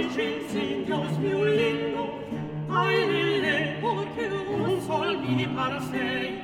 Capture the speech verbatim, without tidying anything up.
sin Dios violino, ay, le, le, porque un sol mi para sei.